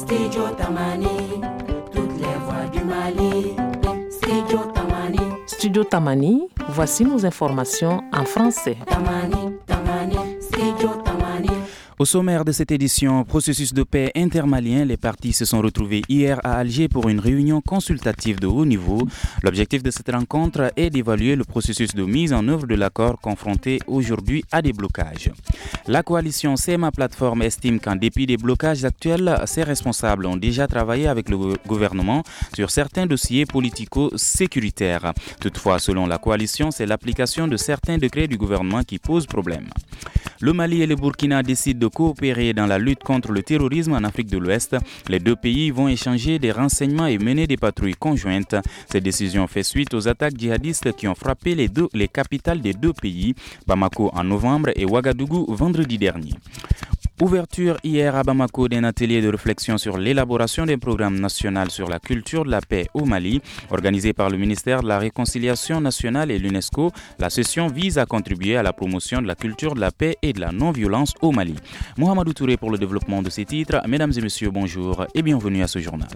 Studio Tamani, toutes les voix du Mali. Studio Tamani. Studio Tamani, voici nos informations en français. Tamani, Tamani, Studio Tamani. Au sommaire de cette édition, processus de paix intermalien, les parties se sont retrouvées hier à Alger pour une réunion consultative de haut niveau. L'objectif de cette rencontre est d'évaluer le processus de mise en œuvre de l'accord confronté aujourd'hui à des blocages. La coalition CMA Plateforme estime qu'en dépit des blocages actuels, ses responsables ont déjà travaillé avec le gouvernement sur certains dossiers politico-sécuritaires. Toutefois, selon la coalition, c'est l'application de certains décrets du gouvernement qui pose problème. Le Mali et le Burkina décident de coopérer dans la lutte contre le terrorisme en Afrique de l'Ouest. Les deux pays vont échanger des renseignements et mener des patrouilles conjointes. Cette décision fait suite aux attaques djihadistes qui ont frappé les capitales des deux pays, Bamako en novembre et Ouagadougou vendredi dernier. Ouverture hier à Bamako d'un atelier de réflexion sur l'élaboration d'un programme national sur la culture de la paix au Mali. Organisé par le ministère de la Réconciliation nationale et l'UNESCO, la session vise à contribuer à la promotion de la culture de la paix et de la non-violence au Mali. Mohamedou Touré pour le développement de ces titres. Mesdames et messieurs, bonjour et bienvenue à ce journal.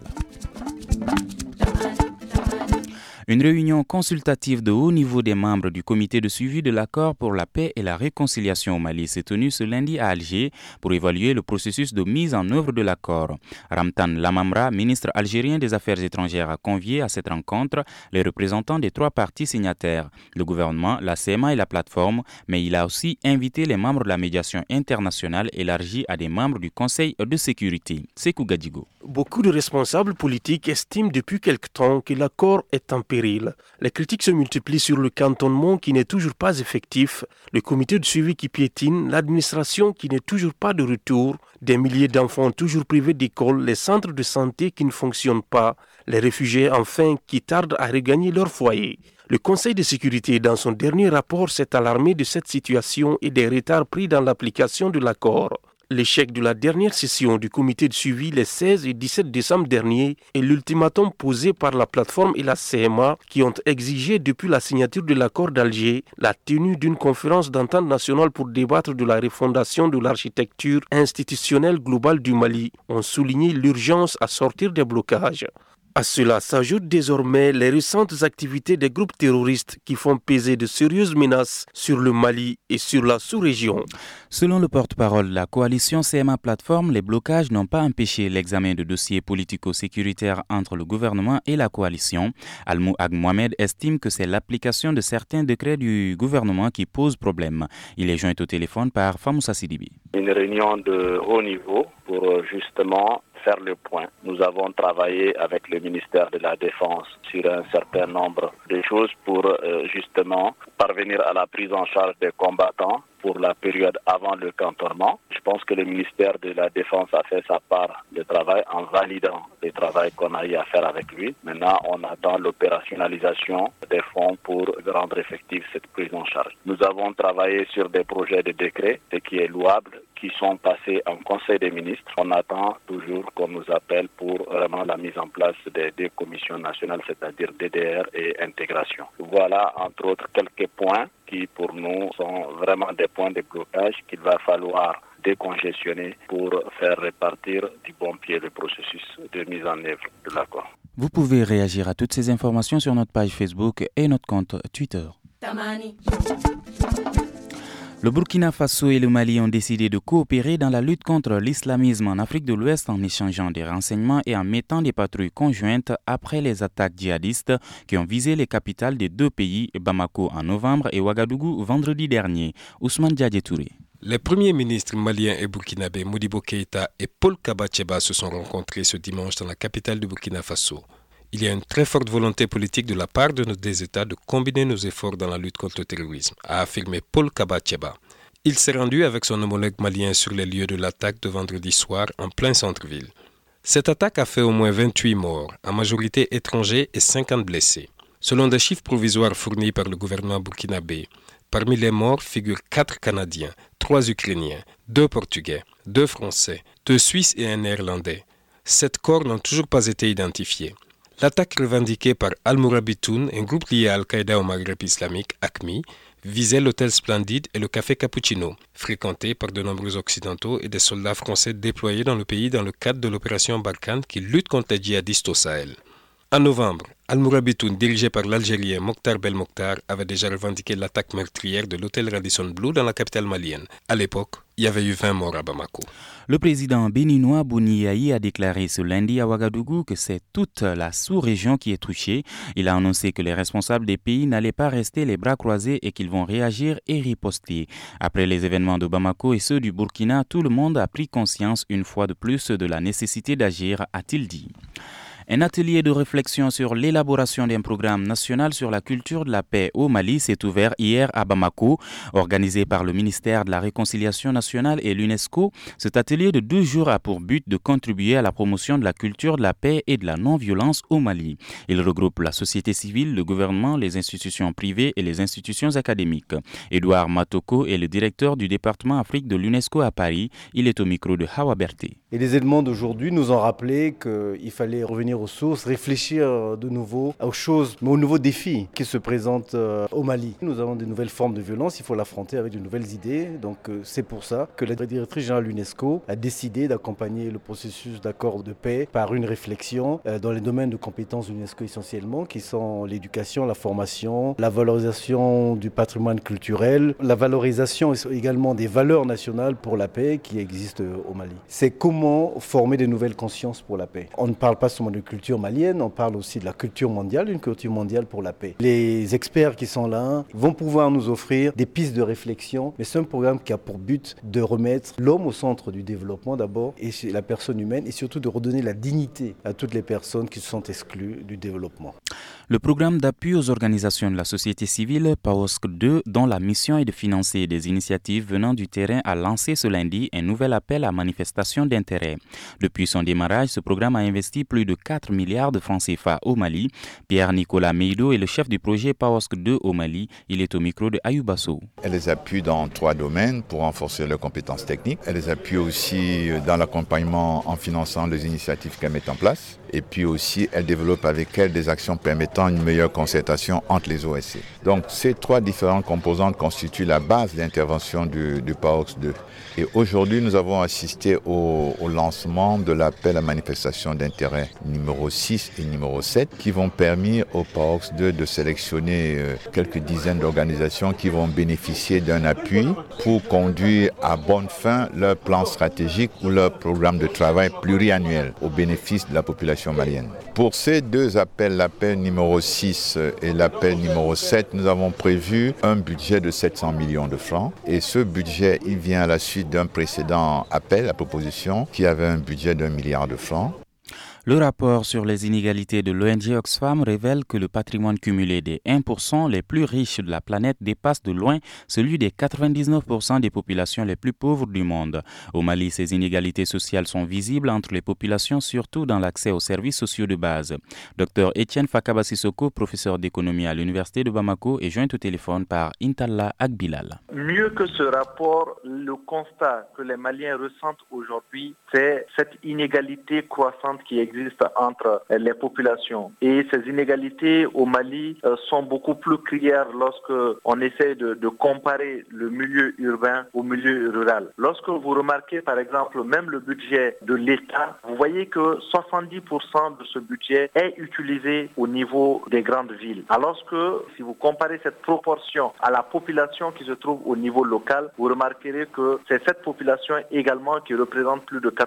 Une réunion consultative de haut niveau des membres du comité de suivi de l'accord pour la paix et la réconciliation au Mali s'est tenue ce lundi à Alger pour évaluer le processus de mise en œuvre de l'accord. Ramtan Lamamra, ministre algérien des Affaires étrangères, a convié à cette rencontre les représentants des trois parties signataires, le gouvernement, la CMA et la plateforme, mais il a aussi invité les membres de la médiation internationale élargie à des membres du Conseil de sécurité. Sekou Gadjigo. Beaucoup de responsables politiques estiment depuis quelque temps que l'accord est en péril. Les critiques se multiplient sur le cantonnement qui n'est toujours pas effectif, le comité de suivi qui piétine, l'administration qui n'est toujours pas de retour, des milliers d'enfants toujours privés d'école, les centres de santé qui ne fonctionnent pas, les réfugiés enfin qui tardent à regagner leur foyer. Le Conseil de sécurité, dans son dernier rapport, s'est alarmé de cette situation et des retards pris dans l'application de l'accord. L'échec de la dernière session du comité de suivi les 16 et 17 décembre dernier et l'ultimatum posé par la plateforme et la CMA qui ont exigé depuis la signature de l'accord d'Alger la tenue d'une conférence d'entente nationale pour débattre de la refondation de l'architecture institutionnelle globale du Mali ont souligné l'urgence à sortir des blocages. À cela s'ajoutent désormais les récentes activités des groupes terroristes qui font peser de sérieuses menaces sur le Mali et sur la sous-région. Selon le porte-parole de la coalition CMA Plateforme, les blocages n'ont pas empêché l'examen de dossiers politico-sécuritaires entre le gouvernement et la coalition. Almou Ag Mohamed estime que c'est l'application de certains décrets du gouvernement qui pose problème. Il est joint au téléphone par Famoussa Sidibi. Une réunion de haut niveau pour justement faire le point. Nous avons travaillé avec le ministère de la Défense sur un certain nombre de choses pour justement parvenir à la prise en charge des combattants pour la période avant le cantonnement. Je pense que le ministère de la Défense a fait sa part de travail en validant le travail qu'on a eu à faire avec lui. Maintenant, on attend l'opérationnalisation des fonds pour rendre effective cette prise en charge. Nous avons travaillé sur des projets de décret, ce qui est louable, qui sont passés en Conseil des ministres. On attend toujours qu'on nous appelle pour vraiment la mise en place des deux commissions nationales, c'est-à-dire DDR et intégration. Voilà, entre autres, quelques points qui, pour nous, sont vraiment des points de blocage qu'il va falloir décongestionner pour faire repartir du bon pied le processus de mise en œuvre de l'accord. Vous pouvez réagir à toutes ces informations sur notre page Facebook et notre compte Twitter. Tamani. Le Burkina Faso et le Mali ont décidé de coopérer dans la lutte contre l'islamisme en Afrique de l'Ouest en échangeant des renseignements et en mettant des patrouilles conjointes après les attaques djihadistes qui ont visé les capitales des deux pays, Bamako en novembre et Ouagadougou vendredi dernier. Ousmane Diadje Touré. Les premiers ministres maliens et burkinabés Modibo Keïta et Paul Kabacheba se sont rencontrés ce dimanche dans la capitale du Burkina Faso. Il y a une très forte volonté politique de la part de nos deux États de combiner nos efforts dans la lutte contre le terrorisme, a affirmé Paul Kabacheba. Il s'est rendu avec son homologue malien sur les lieux de l'attaque de vendredi soir en plein centre-ville. Cette attaque a fait au moins 28 morts, en majorité étrangers et 50 blessés. Selon des chiffres provisoires fournis par le gouvernement burkinabé, parmi les morts figurent 4 Canadiens, 3 Ukrainiens, 2 Portugais, 2 Français, 2 Suisses et un Néerlandais. 7 corps n'ont toujours pas été identifiés. L'attaque revendiquée par Al-Mourabitoun, un groupe lié à Al-Qaïda au Maghreb islamique, AQMI, visait l'hôtel Splendide et le café Cappuccino, fréquentés par de nombreux Occidentaux et des soldats français déployés dans le pays dans le cadre de l'opération Barkhane qui lutte contre les djihadistes au Sahel. En novembre, Al-Mourabitoun, dirigé par l'Algérien Mokhtar Belmokhtar, avait déjà revendiqué l'attaque meurtrière de l'hôtel Radisson Blu dans la capitale malienne. À l'époque, il y avait eu 20 morts à Bamako. Le président béninois Bouni Yahi a déclaré ce lundi à Ouagadougou que c'est toute la sous-région qui est touchée. Il a annoncé que les responsables des pays n'allaient pas rester les bras croisés et qu'ils vont réagir et riposter. Après les événements de Bamako et ceux du Burkina, tout le monde a pris conscience une fois de plus de la nécessité d'agir, a-t-il dit. Un atelier de réflexion sur l'élaboration d'un programme national sur la culture de la paix au Mali s'est ouvert hier à Bamako, organisé par le ministère de la Réconciliation nationale et l'UNESCO. Cet atelier de 2 jours a pour but de contribuer à la promotion de la culture de la paix et de la non-violence au Mali. Il regroupe la société civile, le gouvernement, les institutions privées et les institutions académiques. Édouard Matoko est le directeur du département Afrique de l'UNESCO à Paris. Il est au micro de Hawa Berté. Et les événements d'aujourd'hui nous ont rappelé qu'il fallait revenir aux sources, réfléchir de nouveau aux choses, mais aux nouveaux défis qui se présentent au Mali. Nous avons de nouvelles formes de violence, il faut l'affronter avec de nouvelles idées. Donc c'est pour ça que la directrice générale de l'UNESCO a décidé d'accompagner le processus d'accord de paix par une réflexion dans les domaines de compétences de l'UNESCO essentiellement, qui sont l'éducation, la formation, la valorisation du patrimoine culturel, la valorisation également des valeurs nationales pour la paix qui existent au Mali. C'est comment former de nouvelles consciences pour la paix. On ne parle pas seulement de culture malienne, on parle aussi de la culture mondiale, une culture mondiale pour la paix. Les experts qui sont là vont pouvoir nous offrir des pistes de réflexion, mais c'est un programme qui a pour but de remettre l'homme au centre du développement d'abord, et la personne humaine, et surtout de redonner la dignité à toutes les personnes qui sont exclues du développement. Le programme d'appui aux organisations de la société civile, PAOSC 2, dont la mission est de financer des initiatives venant du terrain, a lancé ce lundi un nouvel appel à manifestation d'intérêt. Depuis son démarrage, ce programme a investi plus de 4 milliards de francs CFA au Mali. Pierre-Nicolas Meido est le chef du projet PAOSC 2 au Mali. Il est au micro de Ayoubasso. Elle les appuie dans 3 domaines pour renforcer leurs compétences techniques. Elle les appuie aussi dans l'accompagnement en finançant les initiatives qu'elle met en place. Et puis aussi, elle développe avec elle des actions permettant une meilleure concertation entre les OSC. Donc, ces 3 différentes composantes constituent la base d'intervention du PAOSC 2. Et aujourd'hui, nous avons assisté au lancement de l'appel à manifestation d'intérêt numéro 6 et numéro 7 qui vont permettre au PAOSC 2 de sélectionner quelques dizaines d'organisations qui vont bénéficier d'un appui pour conduire à bonne fin leur plan stratégique ou leur programme de travail pluriannuel au bénéfice de la population malienne. Pour ces 2 appels, l'appel numéro 6 et l'appel numéro 7, nous avons prévu un budget de 700 millions de francs. Et ce budget, il vient à la suite d'un précédent appel à proposition qui avait un budget d'1 milliard de francs. Le rapport sur les inégalités de l'ONG Oxfam révèle que le patrimoine cumulé des 1% les plus riches de la planète dépasse de loin celui des 99% des populations les plus pauvres du monde. Au Mali, ces inégalités sociales sont visibles entre les populations, surtout dans l'accès aux services sociaux de base. Dr Etienne Fakaba Sissoko, professeur d'économie à l'université de Bamako, est joint au téléphone par Intalla Agbilal. Mieux que ce rapport, le constat que les Maliens ressentent aujourd'hui, c'est cette inégalité croissante qui existe entre les populations. Et ces inégalités au Mali sont beaucoup plus claires lorsque on essaie de comparer le milieu urbain au milieu rural. Lorsque vous remarquez par exemple même le budget de l'État, vous voyez que 70% de ce budget est utilisé au niveau des grandes villes. Alors que si vous comparez cette proportion à la population qui se trouve au niveau local, vous remarquerez que c'est cette population également qui représente plus de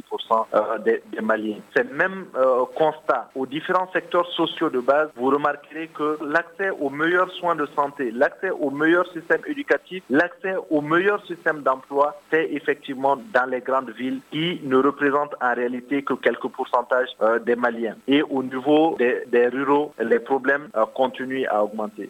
90% des Maliens. C'est même constat aux différents secteurs sociaux de base, vous remarquerez que l'accès aux meilleurs soins de santé, l'accès au meilleur système éducatif, l'accès au meilleur système d'emploi, c'est effectivement dans les grandes villes qui ne représentent en réalité que quelques pourcentages des Maliens. Et au niveau des ruraux, les problèmes continuent à augmenter.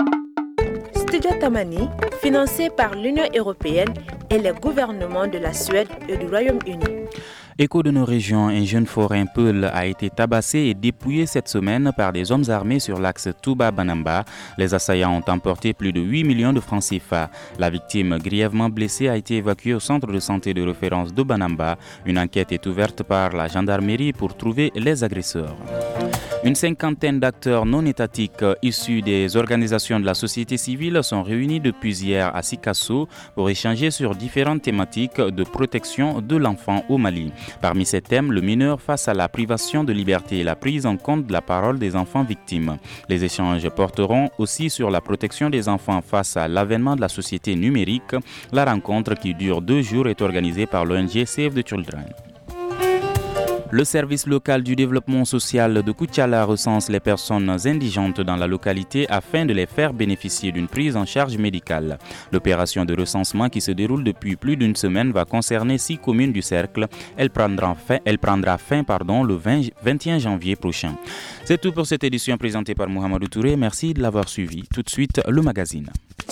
Studio Tamani, financé par l'Union européenne et les gouvernements de la Suède et du Royaume-Uni. Écho de nos régions, un jeune forain Peul a été tabassé et dépouillé cette semaine par des hommes armés sur l'axe Touba-Banamba. Les assaillants ont emporté plus de 8 millions de francs CFA. La victime, grièvement blessée, a été évacuée au centre de santé de référence de Banamba. Une enquête est ouverte par la gendarmerie pour trouver les agresseurs. Une cinquantaine d'acteurs non étatiques issus des organisations de la société civile sont réunis depuis hier à Sikasso pour échanger sur différentes thématiques de protection de l'enfant au Mali. Parmi ces thèmes, le mineur face à la privation de liberté et la prise en compte de la parole des enfants victimes. Les échanges porteront aussi sur la protection des enfants face à l'avènement de la société numérique. La rencontre, qui dure 2 jours, est organisée par l'ONG Save the Children. Le service local du développement social de Koutiala recense les personnes indigentes dans la localité afin de les faire bénéficier d'une prise en charge médicale. L'opération de recensement, qui se déroule depuis plus d'une semaine, va concerner 6 communes du cercle. Elle prendra fin le 21 janvier prochain. C'est tout pour cette édition présentée par Mohamedou Touré. Merci de l'avoir suivi. Tout de suite, le magazine.